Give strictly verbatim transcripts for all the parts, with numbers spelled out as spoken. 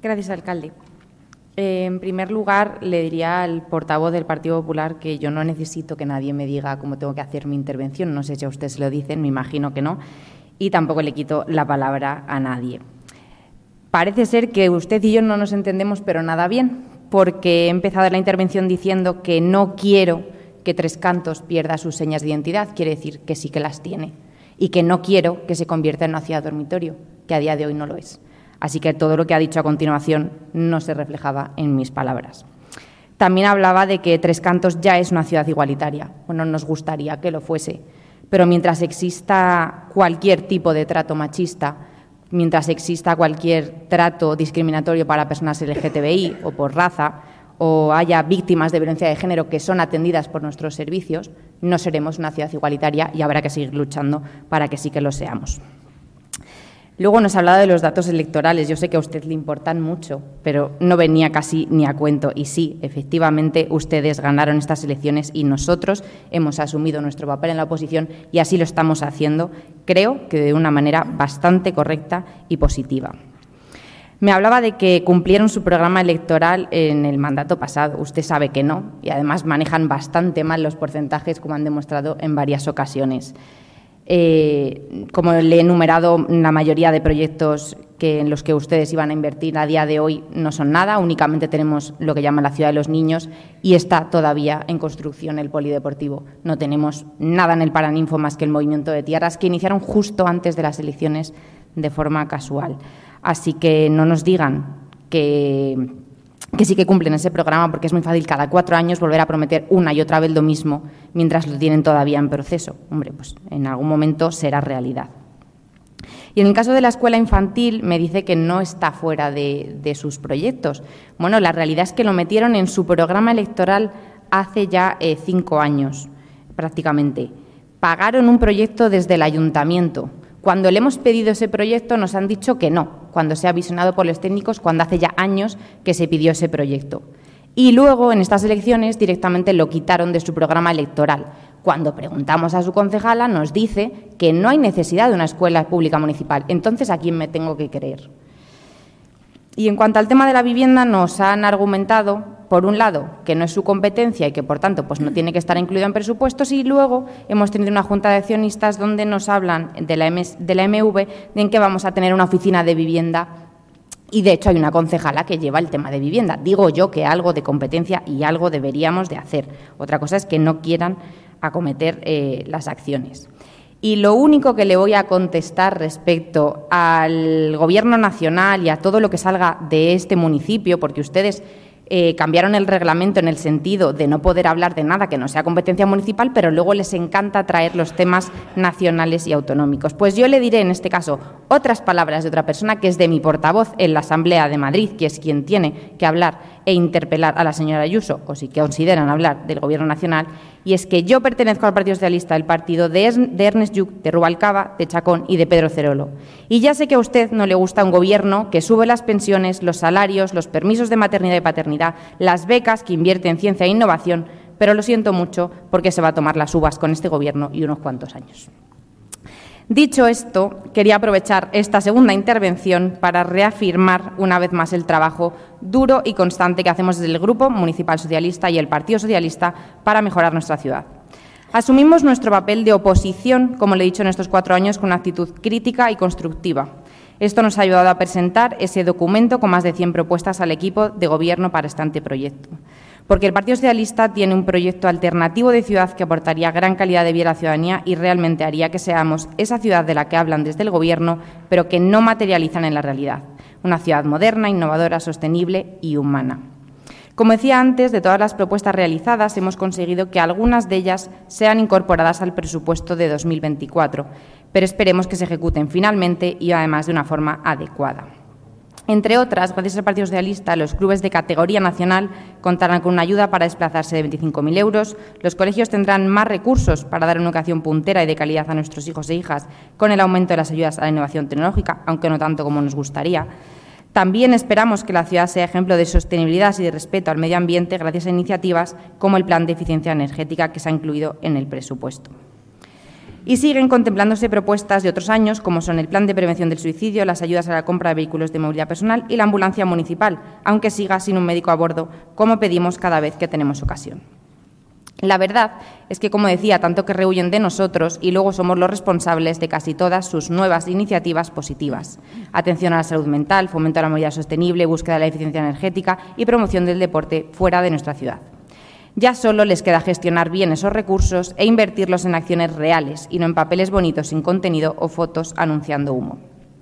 Gracias, alcalde. Eh, en primer lugar, le diría al portavoz del Partido Popular que yo no necesito que nadie me diga cómo tengo que hacer mi intervención. No sé si a usted se lo dicen, me imagino que no. Y tampoco le quito la palabra a nadie. Parece ser que usted y yo no nos entendemos, pero nada bien, porque he empezado la intervención diciendo que no quiero que Tres Cantos pierda sus señas de identidad. Quiere decir que sí que las tiene. Y que no quiero que se convierta en una ciudad dormitorio, que a día de hoy no lo es. Así que todo lo que ha dicho a continuación no se reflejaba en mis palabras. También hablaba de que Tres Cantos ya es una ciudad igualitaria. Bueno, nos gustaría que lo fuese, pero mientras exista cualquier tipo de trato machista, mientras exista cualquier trato discriminatorio para personas L G T B I o por raza, o haya víctimas de violencia de género que son atendidas por nuestros servicios, no seremos una ciudad igualitaria y habrá que seguir luchando para que sí que lo seamos. Luego nos ha hablado de los datos electorales. Yo sé que a usted le importan mucho, pero no venía casi ni a cuento. Y sí, efectivamente, ustedes ganaron estas elecciones y nosotros hemos asumido nuestro papel en la oposición y así lo estamos haciendo, creo que de una manera bastante correcta y positiva. Me hablaba de que cumplieron su programa electoral en el mandato pasado. Usted sabe que no, y además manejan bastante mal los porcentajes, como han demostrado en varias ocasiones. Eh, como le he enumerado, la mayoría de proyectos que, en los que ustedes iban a invertir a día de hoy no son nada, únicamente tenemos lo que llaman la Ciudad de los Niños y está todavía en construcción el polideportivo. No tenemos nada en el Paraninfo más que el movimiento de tierras que iniciaron justo antes de las elecciones de forma casual. Así que no nos digan que, que sí que cumplen ese programa, porque es muy fácil cada cuatro años volver a prometer una y otra vez lo mismo mientras lo tienen todavía en proceso. Hombre, pues en algún momento será realidad. Y en el caso de la escuela infantil me dice que no está fuera de, de sus proyectos. Bueno, la realidad es que lo metieron en su programa electoral hace ya eh, cinco años, prácticamente. Pagaron un proyecto desde el ayuntamiento. Cuando le hemos pedido ese proyecto nos han dicho que no, cuando se ha visionado por los técnicos, cuando hace ya años que se pidió ese proyecto. Y luego, en estas elecciones, directamente lo quitaron de su programa electoral. Cuando preguntamos a su concejala, nos dice que no hay necesidad de una escuela pública municipal. Entonces, ¿a quién me tengo que creer? Y en cuanto al tema de la vivienda, nos han argumentado, por un lado, que no es su competencia y que, por tanto, pues no tiene que estar incluido en presupuestos, y luego hemos tenido una junta de accionistas donde nos hablan de la, M, de la M V de en que vamos a tener una oficina de vivienda y, de hecho, hay una concejala que lleva el tema de vivienda. Digo yo que algo de competencia y algo deberíamos de hacer. Otra cosa es que no quieran acometer eh, las acciones. Y lo único que le voy a contestar respecto al Gobierno nacional y a todo lo que salga de este municipio, porque ustedes eh, cambiaron el reglamento en el sentido de no poder hablar de nada que no sea competencia municipal, pero luego les encanta traer los temas nacionales y autonómicos. Pues yo le diré, en este caso, otras palabras de otra persona que es de mi portavoz en la Asamblea de Madrid, que es quien tiene que hablar e interpelar a la señora Ayuso, o si consideran hablar del Gobierno nacional, y es que yo pertenezco al Partido Socialista, el partido de Ernest Lluch, de Rubalcaba, de Chacón y de Pedro Cerolo. Y ya sé que a usted no le gusta un Gobierno que sube las pensiones, los salarios, los permisos de maternidad y paternidad, las becas, que invierte en ciencia e innovación, pero lo siento mucho porque se va a tomar las uvas con este Gobierno y unos cuantos años. Dicho esto, quería aprovechar esta segunda intervención para reafirmar una vez más el trabajo duro y constante que hacemos desde el Grupo Municipal Socialista y el Partido Socialista para mejorar nuestra ciudad. Asumimos nuestro papel de oposición, como le he dicho, en estos cuatro años con una actitud crítica y constructiva. Esto nos ha ayudado a presentar ese documento con más de cien propuestas al equipo de Gobierno para este anteproyecto. Porque el Partido Socialista tiene un proyecto alternativo de ciudad que aportaría gran calidad de vida a la ciudadanía y realmente haría que seamos esa ciudad de la que hablan desde el Gobierno, pero que no materializan en la realidad. Una ciudad moderna, innovadora, sostenible y humana. Como decía antes, de todas las propuestas realizadas, hemos conseguido que algunas de ellas sean incorporadas al presupuesto de dos mil veinticuatro, pero esperemos que se ejecuten finalmente y, además, de una forma adecuada. Entre otras, gracias al Partido Socialista, los clubes de categoría nacional contarán con una ayuda para desplazarse de veinticinco mil euros, los colegios tendrán más recursos para dar una educación puntera y de calidad a nuestros hijos e hijas con el aumento de las ayudas a la innovación tecnológica, aunque no tanto como nos gustaría. También esperamos que la ciudad sea ejemplo de sostenibilidad y de respeto al medio ambiente gracias a iniciativas como el Plan de Eficiencia Energética que se ha incluido en el presupuesto. Y siguen contemplándose propuestas de otros años, como son el Plan de Prevención del Suicidio, las ayudas a la compra de vehículos de movilidad personal y la ambulancia municipal, aunque siga sin un médico a bordo, como pedimos cada vez que tenemos ocasión. La verdad es que, como decía, tanto que rehuyen de nosotros y luego somos los responsables de casi todas sus nuevas iniciativas positivas. Atención a la salud mental, fomento a la movilidad sostenible, búsqueda de la eficiencia energética y promoción del deporte fuera de nuestra ciudad. Ya solo les queda gestionar bien esos recursos e invertirlos en acciones reales y no en papeles bonitos sin contenido o fotos anunciando humo.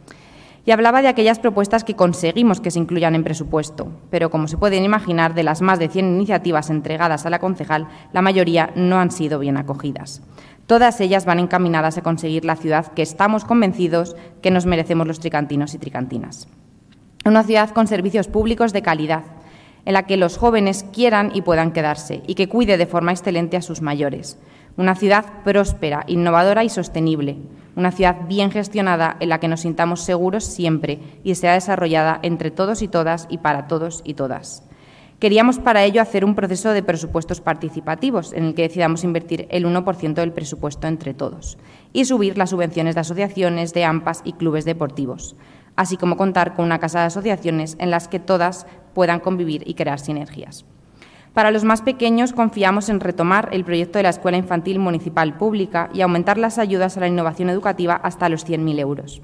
Y hablaba de aquellas propuestas que conseguimos que se incluyan en presupuesto, pero como se pueden imaginar, de las más de cien iniciativas entregadas a la concejal, la mayoría no han sido bien acogidas. Todas ellas van encaminadas a conseguir la ciudad que estamos convencidos que nos merecemos los tricantinos y tricantinas. Una ciudad con servicios públicos de calidad, en la que los jóvenes quieran y puedan quedarse y que cuide de forma excelente a sus mayores. Una ciudad próspera, innovadora y sostenible. Una ciudad bien gestionada en la que nos sintamos seguros siempre y sea desarrollada entre todos y todas y para todos y todas. Queríamos para ello hacer un proceso de presupuestos participativos en el que decidamos invertir el uno por ciento del presupuesto entre todos y subir las subvenciones de asociaciones, de AMPAs y clubes deportivos, así como contar con una casa de asociaciones en las que todas puedan convivir y crear sinergias. Para los más pequeños, confiamos en retomar el proyecto de la Escuela Infantil Municipal Pública y aumentar las ayudas a la innovación educativa hasta los cien mil euros.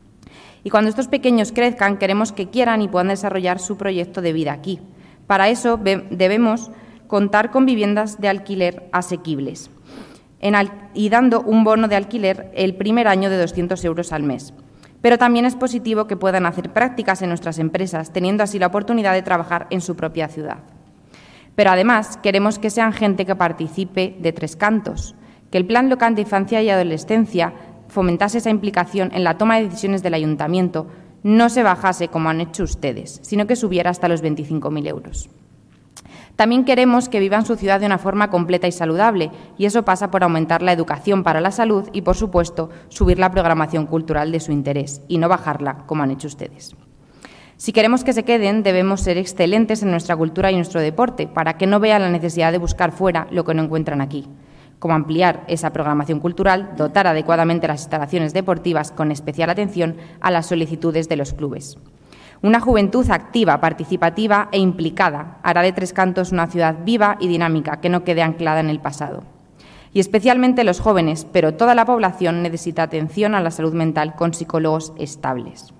Y cuando estos pequeños crezcan, queremos que quieran y puedan desarrollar su proyecto de vida aquí. Para eso debemos contar con viviendas de alquiler asequibles en al- y dando un bono de alquiler el primer año de doscientos euros al mes. Pero también es positivo que puedan hacer prácticas en nuestras empresas, teniendo así la oportunidad de trabajar en su propia ciudad. Pero además queremos que sean gente que participe de tres cantos, que el Plan Local de Infancia y Adolescencia fomentase esa implicación en la toma de decisiones del Ayuntamiento, no se bajase como han hecho ustedes, sino que subiera hasta los veinticinco mil euros. También queremos que vivan su ciudad de una forma completa y saludable, y eso pasa por aumentar la educación para la salud y, por supuesto, subir la programación cultural de su interés y no bajarla, como han hecho ustedes. Si queremos que se queden, debemos ser excelentes en nuestra cultura y nuestro deporte, para que no vean la necesidad de buscar fuera lo que no encuentran aquí, como ampliar esa programación cultural, dotar adecuadamente las instalaciones deportivas con especial atención a las solicitudes de los clubes. Una juventud activa, participativa e implicada hará de Tres Cantos una ciudad viva y dinámica que no quede anclada en el pasado. Y especialmente los jóvenes, pero toda la población necesita atención a la salud mental con psicólogos estables.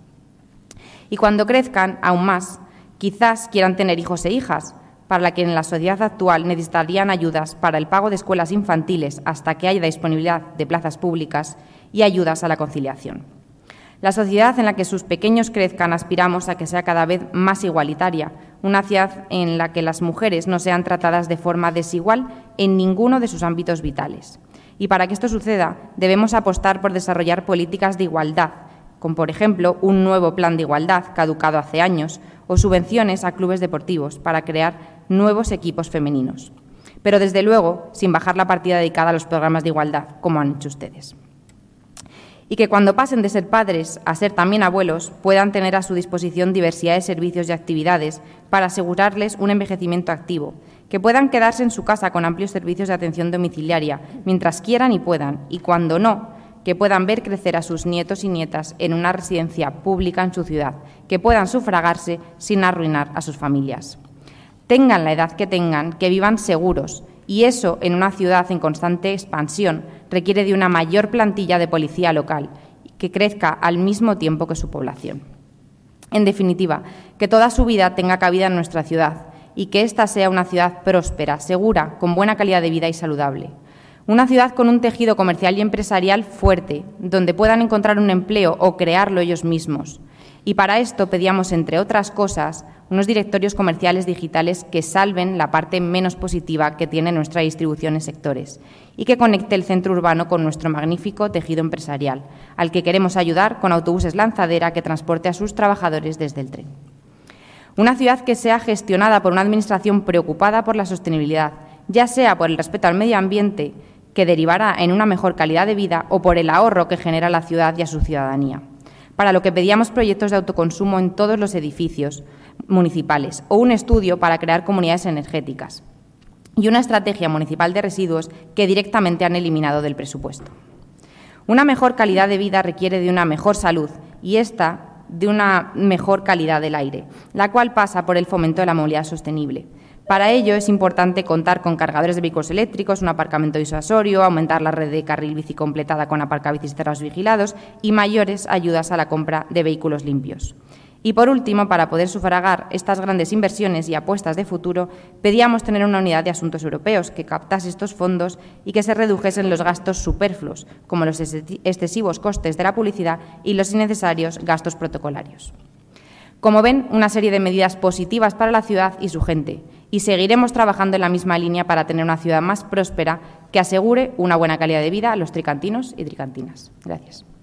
Y cuando crezcan aún más, quizás quieran tener hijos e hijas, para la que en la sociedad actual necesitarían ayudas para el pago de escuelas infantiles hasta que haya disponibilidad de plazas públicas y ayudas a la conciliación. La sociedad en la que sus pequeños crezcan aspiramos a que sea cada vez más igualitaria, una ciudad en la que las mujeres no sean tratadas de forma desigual en ninguno de sus ámbitos vitales. Y para que esto suceda, debemos apostar por desarrollar políticas de igualdad, como por ejemplo un nuevo plan de igualdad caducado hace años o subvenciones a clubes deportivos para crear nuevos equipos femeninos. Pero desde luego, sin bajar la partida dedicada a los programas de igualdad, como han hecho ustedes. Y que cuando pasen de ser padres a ser también abuelos puedan tener a su disposición diversidad de servicios y actividades para asegurarles un envejecimiento activo, que puedan quedarse en su casa con amplios servicios de atención domiciliaria mientras quieran y puedan, y cuando no, que puedan ver crecer a sus nietos y nietas en una residencia pública en su ciudad, que puedan sufragarse sin arruinar a sus familias. Tengan la edad que tengan, que vivan seguros, y eso, en una ciudad en constante expansión, requiere de una mayor plantilla de policía local, que crezca al mismo tiempo que su población. En definitiva, que toda su vida tenga cabida en nuestra ciudad y que ésta sea una ciudad próspera, segura, con buena calidad de vida y saludable. Una ciudad con un tejido comercial y empresarial fuerte, donde puedan encontrar un empleo o crearlo ellos mismos. Y para esto pedíamos, entre otras cosas, unos directorios comerciales digitales que salven la parte menos positiva que tiene nuestra distribución en sectores y que conecte el centro urbano con nuestro magnífico tejido empresarial, al que queremos ayudar con autobuses lanzadera que transporte a sus trabajadores desde el tren. Una ciudad que sea gestionada por una administración preocupada por la sostenibilidad, ya sea por el respeto al medio ambiente, que derivará en una mejor calidad de vida, o por el ahorro que genera la ciudad y a su ciudadanía. Para lo que pedíamos proyectos de autoconsumo en todos los edificios municipales o un estudio para crear comunidades energéticas y una estrategia municipal de residuos que directamente han eliminado del presupuesto. Una mejor calidad de vida requiere de una mejor salud y esta de una mejor calidad del aire, la cual pasa por el fomento de la movilidad sostenible. Para ello es importante contar con cargadores de vehículos eléctricos, un aparcamiento disuasorio, aumentar la red de carril bici completada con aparcabicis cerrados vigilados y mayores ayudas a la compra de vehículos limpios. Y, por último, para poder sufragar estas grandes inversiones y apuestas de futuro, pedíamos tener una unidad de asuntos europeos que captase estos fondos y que se redujesen los gastos superfluos, como los excesivos costes de la publicidad y los innecesarios gastos protocolarios. Como ven, una serie de medidas positivas para la ciudad y su gente, y seguiremos trabajando en la misma línea para tener una ciudad más próspera que asegure una buena calidad de vida a los tricantinos y tricantinas. Gracias.